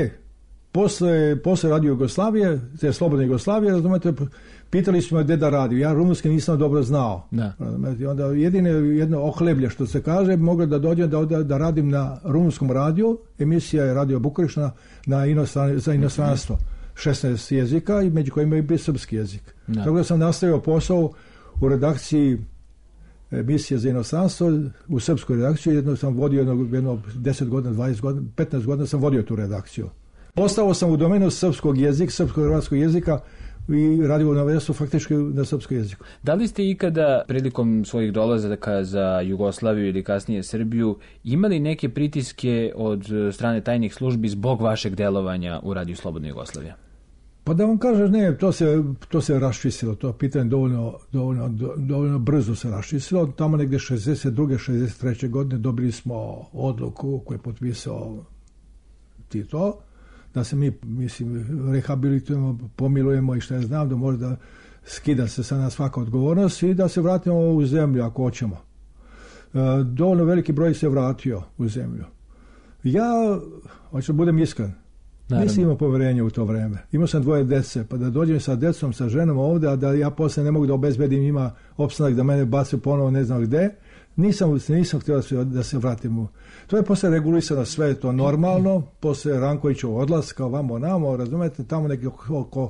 Speaker 6: Posle Radio Jugoslavije, te Slobodne Jugoslavije, razumete, pitali smo gdje da radi. Ja rumunski nisam dobro znao. I onda jedno ohleblje, što se kaže, moglo da dođem da radim na rumunskom radiju, emisija je Radio Bukurešt za inostranstvo. 16 jezika, i među kojima je bio srpski jezik. Tako da sam nastavio posao u redakciji emisije za inostranstvo, u srpskoj redakciji, jedno sam vodio jedno 10 godina, 20 godina, 15 godina sam vodio tu redakciju. Ostao sam u domenu srpskog jezika, srpsko-hrvatskog jezika i radio novinarstvo faktički na srpskom jeziku.
Speaker 5: Da li ste ikada prilikom svojih dolazaka za Jugoslaviju ili kasnije Srbiju imali neke pritiske od strane tajnih službi zbog vašeg delovanja u Radio Slobodne Jugoslavije?
Speaker 6: Pa da vam kažem, ne, to se raščistilo, to pitanje dovoljno brzo se raščistilo. Tamo negdje 62. 63. godine dobili smo odluku koju je potpisao Tito, da se mi, mislim, rehabilitujemo, pomilujemo i što ja znam, da možda skida se sa nas svaka odgovornost i da se vratimo u zemlju ako hoćemo. Dovoljno veliki broj se vratio u zemlju. Ja, hoću da budem iskren, nisam imao poverenje u to vreme. Imao sam 2 dece, pa da dođem sa decom, sa ženom ovdje, a da ja poslije ne mogu da obezbedim ima opstanak da mene bace ponovo ne znam gde, nisam htio da se vratim. To je posle regulisano, sve je to normalno, posle Rankovićevog odlaska, ovamo namo, razumete, tamo neki oko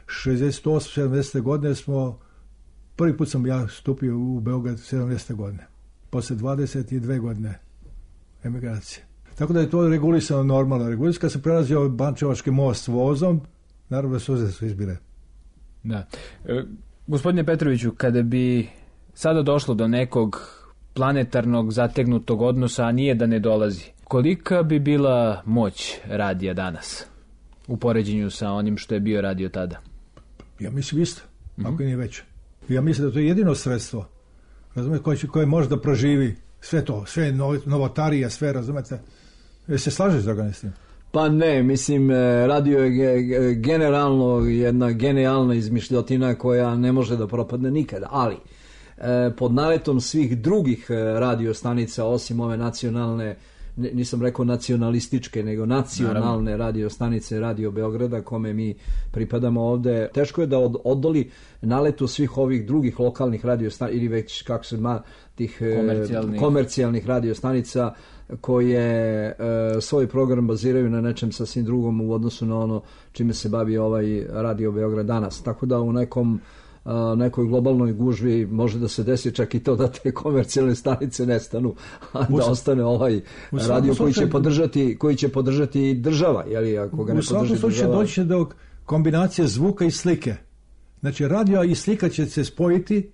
Speaker 6: 68-70. godine prvi put sam ja stupio u Beograd 70. godine, posle 22 godine emigracije. Tako da je to regulisano normalno. Regulisano kad se prelazio Bančevački most vozom, naravno suze su izbile.
Speaker 5: Da. Gospodine Petroviću, kada bi sada došlo do nekog planetarnog zategnutog odnosa, a nije da ne dolazi, kolika bi bila moć radija danas u poređenju sa onim što je bio radio tada?
Speaker 6: Ja mislim isto, ako nije veće. Ja mislim da to je jedino sredstvo, razumete, koje može da proživi sve to, sve novotarije, sve, razumete. Se slažeš za organistima?
Speaker 7: Pa ne, mislim, radio je generalno jedna genijalna izmišljotina koja ne može da propadne nikada, ali pod naletom svih drugih radio stanica, osim ove nacionalne, nisam rekao nacionalističke, nego nacionalne radio stanice Radio Beograda, kome mi pripadamo ovde, teško je da odoli naletu svih ovih drugih lokalnih radio stanica, ili već kako se ima tih komercijalnih radio stanica koje svoj program baziraju na nečem sasvim drugom u odnosu na ono čime se bavi ovaj Radio Beograd danas. Tako da u nekoj globalnoj gužvi može da se desi čak i to da te komercijalne stanice nestanu, a da ostane ovaj radio koji će podržati država, jeli, ako ga ne podrži država.
Speaker 6: U svakom slučaju doći do kombinacije zvuka i slike. Znači radio i slika će se spojiti,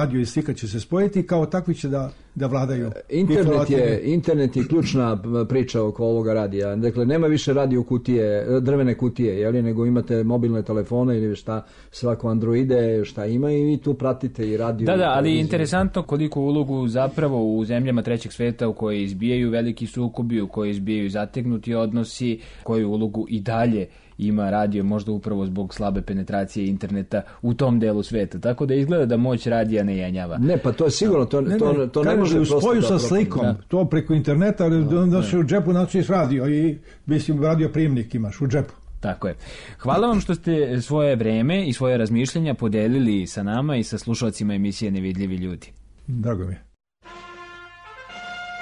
Speaker 6: kao takvi će da vladaju.
Speaker 7: Internet je ključna priča oko ovoga radija. Dakle, nema više radio kutije, drvene kutije, jeli, nego imate mobilne telefone ili šta, svako androide, šta ima, i vi tu pratite i radio.
Speaker 5: Da, ali je interesantno koliko ulogu zapravo u zemljama trećeg sveta u koje izbijaju veliki sukobi, u koje izbijaju zategnuti odnosi, koju ulogu i dalje ima radio, možda upravo zbog slabe penetracije interneta u tom delu sveta. Tako da izgleda da moć radija ne jenjava.
Speaker 7: Ne, pa to je sigurno, to ne može
Speaker 6: u spoju sa slikom, to preko interneta, ali da se u džepu načiš radio i mislim radio prijemnik imaš u džepu.
Speaker 5: Tako je. Hvala vam što ste svoje vreme i svoje razmišljenja podelili sa nama i sa slušalcima emisije Nevidljivi ljudi.
Speaker 6: Drago mi je.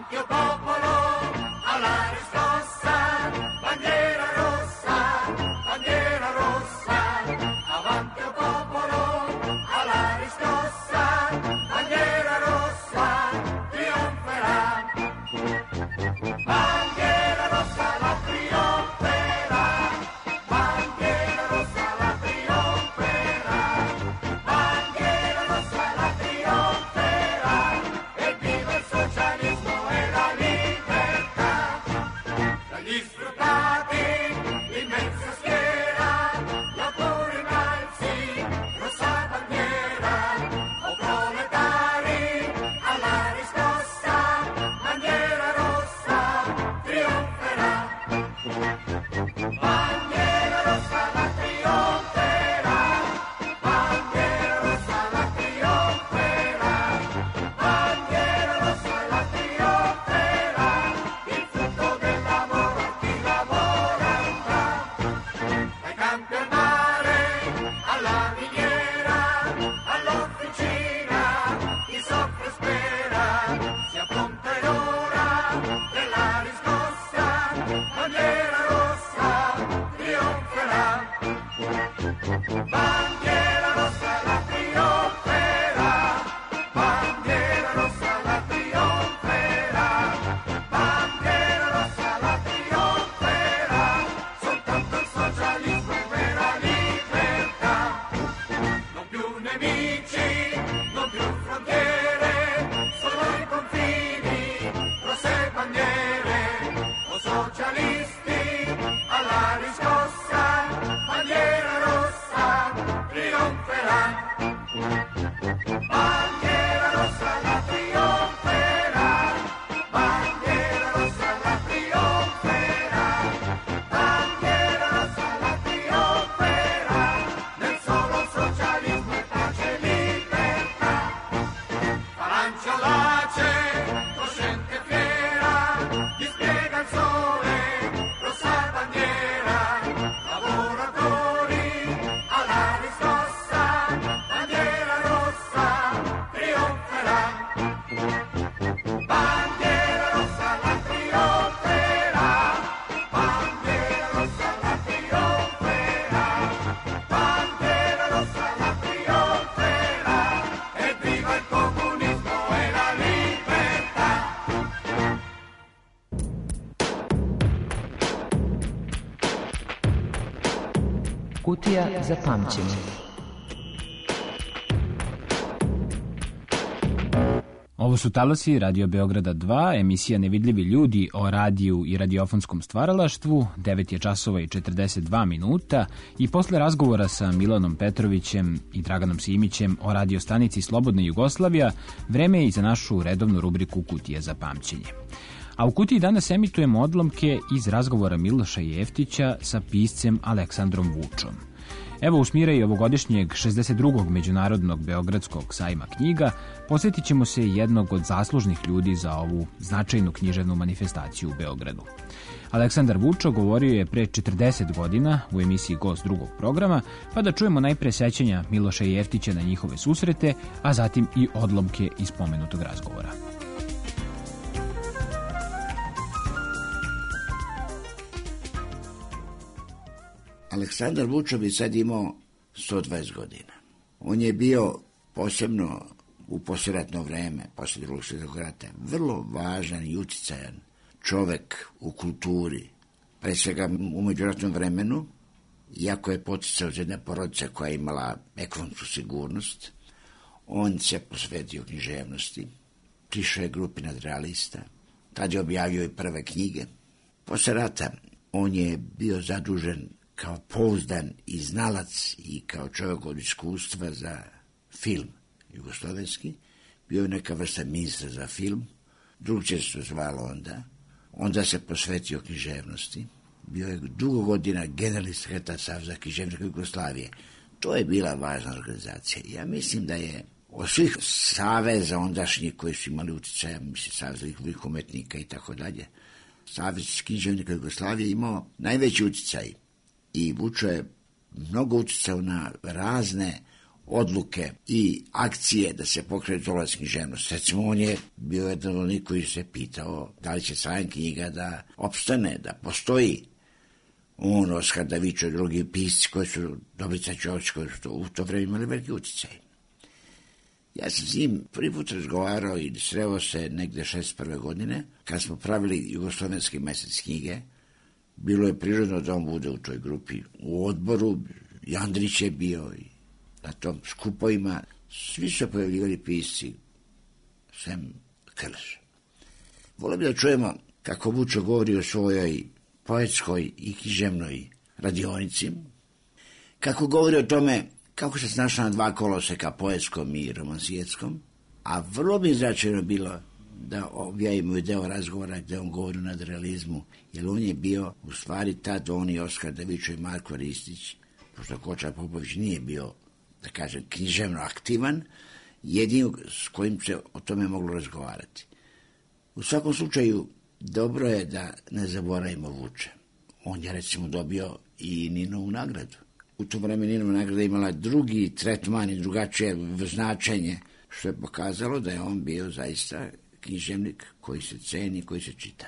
Speaker 4: Kutija za pamćenje.
Speaker 5: Ovo su talasi Radio Beograda 2, emisija Nevidljivi ljudi o radiju i radiofonskom stvaralaštvu. 9 je časova i 42 minuta i posle razgovora sa Milanom Petrovićem i Draganom Simićem o radiostanici Slobodna Jugoslavija, vreme je i za našu redovnu rubriku Kutija za pamćenje. A u Kutiji danas emitujemo odlomke iz razgovora Miloša Jeftića sa piscem Aleksandrom Vučom. Evo, u smiraju ovogodišnjeg 62. Međunarodnog Beogradskog sajma knjiga posjetit ćemo se jednog od zaslužnih ljudi za ovu značajnu književnu manifestaciju u Beogradu. Aleksandar Vučo govorio je pre 40 godina u emisiji Gost drugog programa, pa da čujemo najpre sećanja Miloša Jeftića na njihove susrete, a zatim i odlomke iz pomenutog razgovora.
Speaker 10: Aleksandar Vučo bi sad imao 120 godina. On je bio posebno u poslijeratno vreme, poslije Drugog svjetskog rata, vrlo važan i uticajan čovek u kulturi. Pre svega u međuratnom vremenu, iako je poticao od jedne porodice koja je imala ekonomsku sigurnost, on se posvetio književnosti, prišao je grupi nadrealista, tad je objavio i prve knjige. Posle rata on je bio zadužen kao pouzdan i znalac i kao čovjek od iskustva za film jugoslovenski, bio je neka vrsta ministra za film, drugčije se to zvalo onda se posvetio književnosti, bio je dugo godina generalni sekretar Saveza književnika Jugoslavije. To je bila važna organizacija. Ja mislim da je od svih saveza ondašnjih koji su imali utjecaja, mislim, Saveza likovnih umetnika i tako dalje, Savez književnika Jugoslavije imao najveći utjecaj. I Vučo je mnogo utjecao na razne odluke i akcije da se pokrene dolac književnost. Recimo, on je bio jedan od onih koji se pitao da li će Sajam knjiga da opstane, da postoji. On, Oskar Davičo i drugi pisci koji su, Dobrica Ćović, koji su u to vreme imali veliki utjecaj. Ja sam s njim prvi put razgovarao i sreo se negde 61. godine, kad smo pravili Jugoslovenski mesec knjige. Bilo je prirodno da on bude u toj grupi, u odboru. Jandrić je bio i na tom skupovima. Svi su pojavljivali pisci, sem Krleža. Volio bi da čujemo kako Vučo govori o svojoj poetskoj i književnoj radionici, kako govori o tome kako se snašla na dva koloseka, poetskom i romansijetskom, a vrlo bi značajno bilo da objavimo deo razgovora gde on govori o nadrealizmu, jer on je bio, u stvari, tad on i Oskar Davičo i Marko Ristić, pošto Koča Popović nije bio, da kažem, književno aktivan, jedino s kojim se o tome moglo razgovarati. U svakom slučaju, dobro je da ne zaboravimo Vuče. On je, recimo, dobio i Ninovu nagradu. U to vreme Ninova nagrada imala drugi tretman i drugačije značenje, što je pokazalo da je on bio zaista književnik koji se ceni, koji se čita.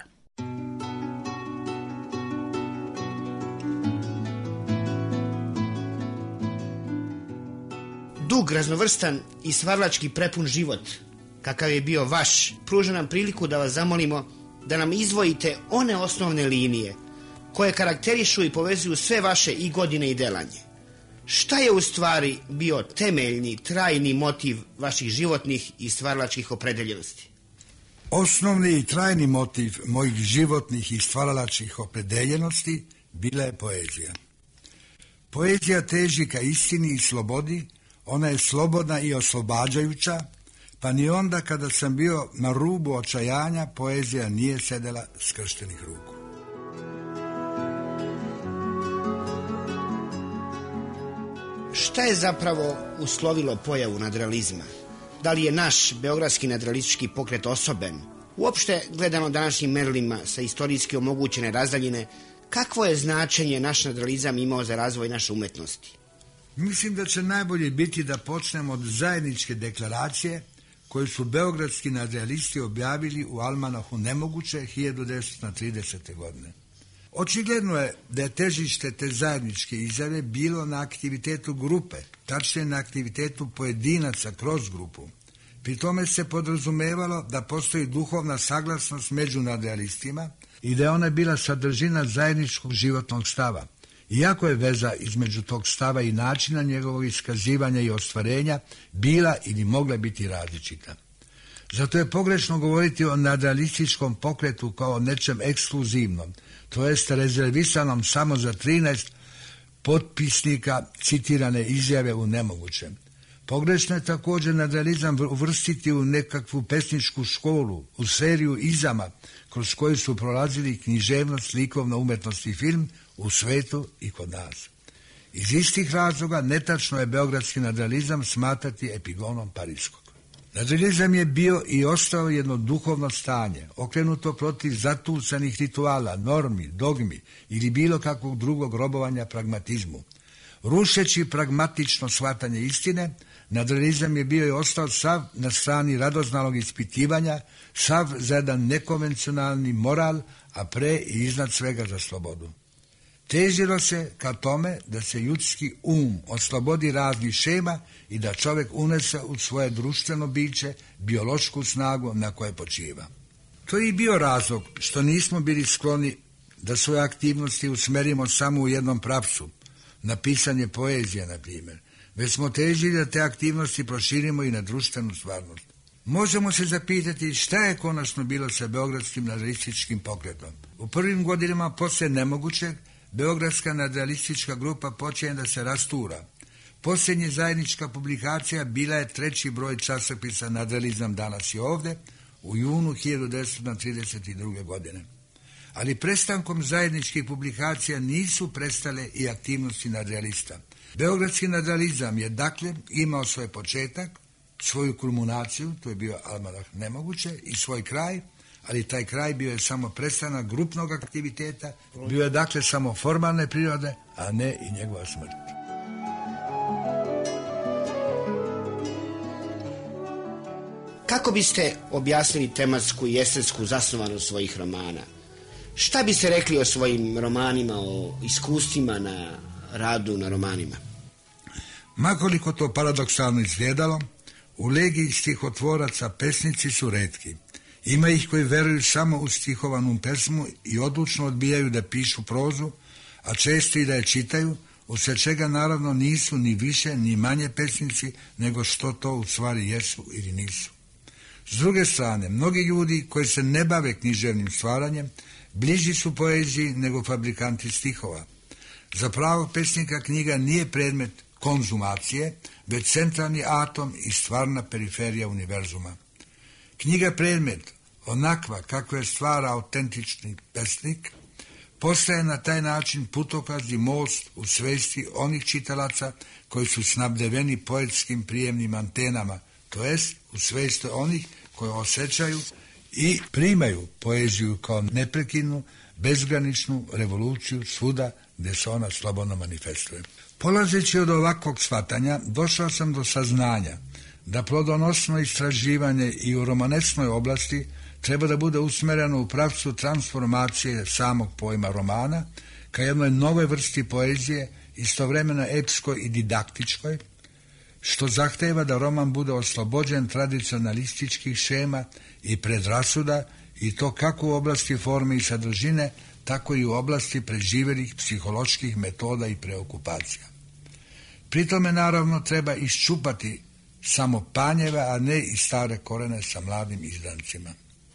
Speaker 11: Dug, raznovrstan i stvaralački prepun život, kakav je bio vaš, pruža nam priliku da vas zamolimo da nam izdvojite one osnovne linije koje karakterišu i povezuju sve vaše i godine i delanje. Šta je u stvari bio temeljni, trajni motiv vaših životnih i stvaralačkih opredeljenosti?
Speaker 12: Osnovni i trajni motiv mojih životnih i stvaralačkih opredeljenosti bila je poezija. Poezija teži ka istini i slobodi, ona je slobodna i oslobađajuća, pa ni onda kada sam bio na rubu očajanja, poezija nije sedela skrštenih ruku.
Speaker 11: Šta je zapravo uslovilo pojavu nadrealizma? Da li je naš beogradski nadrealistički pokret osoben? Uopšte, gledano današnjim merilima sa istorijski omogućene razdaljine, kakvo je značenje naš nadrealizam imao za razvoj naše umetnosti?
Speaker 12: Mislim da će najbolje biti da počnemo od zajedničke deklaracije koju su beogradski nadrealisti objavili u Almanahu Nemoguće 1930. godine. Očigledno je da je težište te zajedničke izjave bilo na aktivitetu grupe, tačnije na aktivitetu pojedinaca kroz grupu. Pri tome se podrazumevalo da postoji duhovna saglasnost među nadrealistima i da je ona bila sadržina zajedničkog životnog stava. Iako je veza između tog stava i načina njegovog iskazivanja i ostvarenja bila ili mogla biti različita. Zato je pogrešno govoriti o nadrealističkom pokretu kao nečem ekskluzivnom, to jest rezervisanom samo za 13 potpisnika citirane izjave u Nemogućem. Pogrešno je također nadrealizam uvrstiti u nekakvu pesničku školu, u seriju izama kroz koju su prolazili književnost, likovna umetnost i film u svetu i kod nas. Iz istih razloga netačno je beogradski nadrealizam smatrati epigonom parijskog. Nadrealizam je bio i ostao jedno duhovno stanje, okrenuto protiv zatucanih rituala, normi, dogmi ili bilo kakvog drugog robovanja pragmatizmu. Rušeći pragmatično shvatanje istine, nadrealizam je bio i ostao sav na strani radoznalog ispitivanja, sav za jedan nekonvencionalni moral, a pre i iznad svega za slobodu. Težilo se ka tome da se ljudski oslobodi raznih šema i da čovjek unese u svoje društveno biće biološku snagu na koje počiva. To je i bio razlog što nismo bili skloni da svoje aktivnosti usmerimo samo u jednom pravcu, na pisanje poezije, na primjer, već smo težili da te aktivnosti proširimo i na društvenu stvarnost. Možemo se zapitati šta je konačno bilo sa beogradskim nadrealističkim pokretom. U prvim godinama poslije Nemogućeg, beogradska nadrealistička grupa počinje da se rastura. Posljednja zajednička publikacija bila je 3. broj časopisa Nadrealizam danas i ovde u junu 1932. godine. Ali prestankom zajedničkih publikacija nisu prestale i aktivnosti nadrealista. Beogradski nadrealizam je dakle imao svoj početak, svoju kulminaciju, to je bio Almanah Nemoguće, i svoj kraj, ali taj kraj bio je samo prestanak grupnog aktiviteta, bio je dakle samo formalne prirode, a ne i njegova smrt.
Speaker 11: Kako biste objasnili tematsku i estetsku zasnovanost svojih romana? Šta biste rekli o svojim romanima, o iskustvima na radu na romanima?
Speaker 12: Makoliko to paradoksalno izgledalo, u legiji stihotvoraca pesnici su retki. Ima ih koji veruju samo u stihovanu pesmu i odlučno odbijaju da pišu prozu, a često i da je čitaju, usled čega naravno nisu ni više ni manje pesnici nego što to u stvari jesu ili nisu. S druge strane, mnogi ljudi koji se ne bave književnim stvaranjem bliži su poeziji nego fabrikanti stihova. Za pravog pesnika knjiga nije predmet konzumacije, već centralni atom i stvarna periferija univerzuma. Knjiga predmet, onakva kakva je stvara autentični pesnik, postaje na taj način putokaz i most u svesti onih čitalaca koji su snabdeveni poetskim prijemnim antenama, to jest u svesti onih koji osjećaju i primaju poeziju kao neprekidnu, bezgraničnu revoluciju svuda gdje se ona slobodno manifestuje. Polazeći od ovakvog shvatanja, došao sam do saznanja da plodonosno istraživanje i u romanesnoj oblasti treba da bude usmjereno u pravcu transformacije samog pojma romana ka jednoj nove vrsti poezije, istovremeno epskoj i didaktičkoj, što zahteva da roman bude oslobođen tradicionalističkih šema i predrasuda, i to kako u oblasti forme i sadržine, tako i u oblasti preživjelih psiholoških metoda i preokupacija. Pri tome naravno treba iščupati samo panjeve, a ne i stare korene sa mladim izdancima.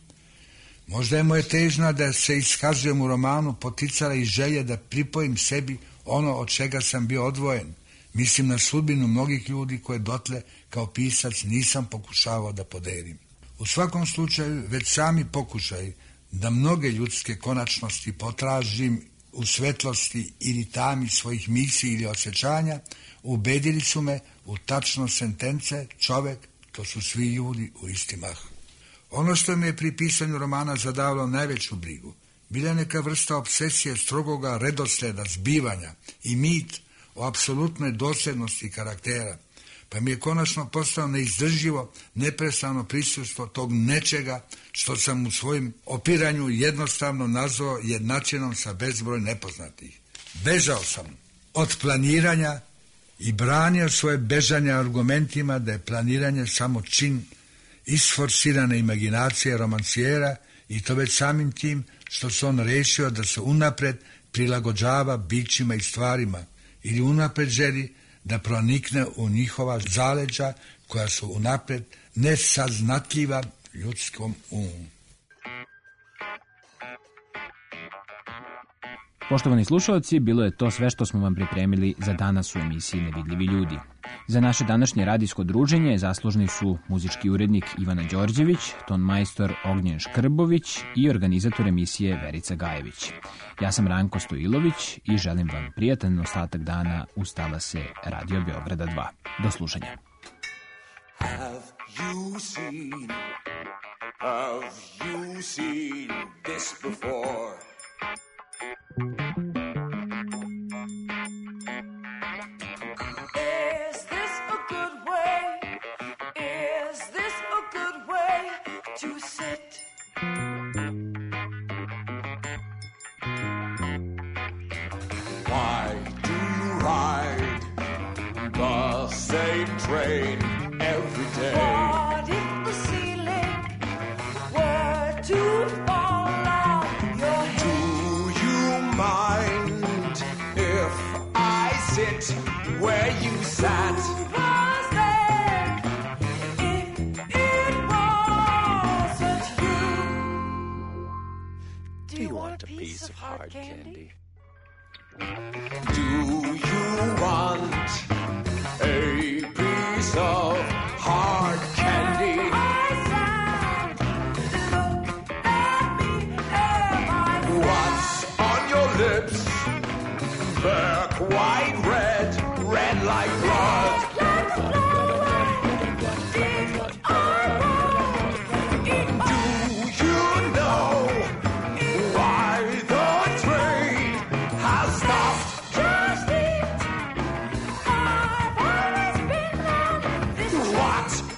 Speaker 12: Možda je moja težnja da se iskazujem u romanu poticala i želje da pripojim sebi ono od čega sam bio odvojen. Mislim na sudbinu mnogih ljudi koje dotle kao pisac nisam pokušavao da podelim. U svakom slučaju, već sami pokušaj da mnoge ljudske konačnosti potražim u svetlosti ili tami svojih misli ili osjećanja, ubedili su me u tačno sentence čovek, to su svi ljudi u isti mah. Ono što mi je pri pisanju romana zadavalo najveću brigu, bila neka vrsta obsesije strogoga redosleda zbivanja i mit o apsolutnoj dosljednosti karaktera, pa mi je konačno postao neizdrživo neprestano prisustvo tog nečega što sam u svojim opiranju jednostavno nazvao jednačenom sa bezbroj nepoznatih. Bežao sam od planiranja i branio svoje bežanje argumentima da je planiranje samo čin isforsirane imaginacije romancijera, i to već samim tim što se on rešio da se unapred prilagođava bićima i stvarima ili unapred želi da pronikne u njihova zaleđa koja su unapred nesaznatljiva ljudskom umu.
Speaker 5: Poštovani slušalci, bilo je to sve što smo vam pripremili za danas u emisiji Nevidljivi ljudi. Za naše današnje radijsko druženje zaslužni su muzički urednik Ivana Đorđević, ton majstor Ognjen Škrbović i organizator emisije Verica Gajević. Ja sam Ranko Stojilović i želim vam prijatan ostatak dana uz talase Radio Beograda 2. Do slušanja.
Speaker 13: Have you seen this before? Is this a good way? Is this a good way to sit? Why do you ride the same train every day? What if the ceiling were to fall on your head? Do you mind if I sit where you sat? Who was there if it wasn't you? Do you want a piece of hard candy? Do you want a piece of hard candy? What's on your lips? They're quite red, red like blood. Do you know why the train has stopped? Just eat. I've always been on this. What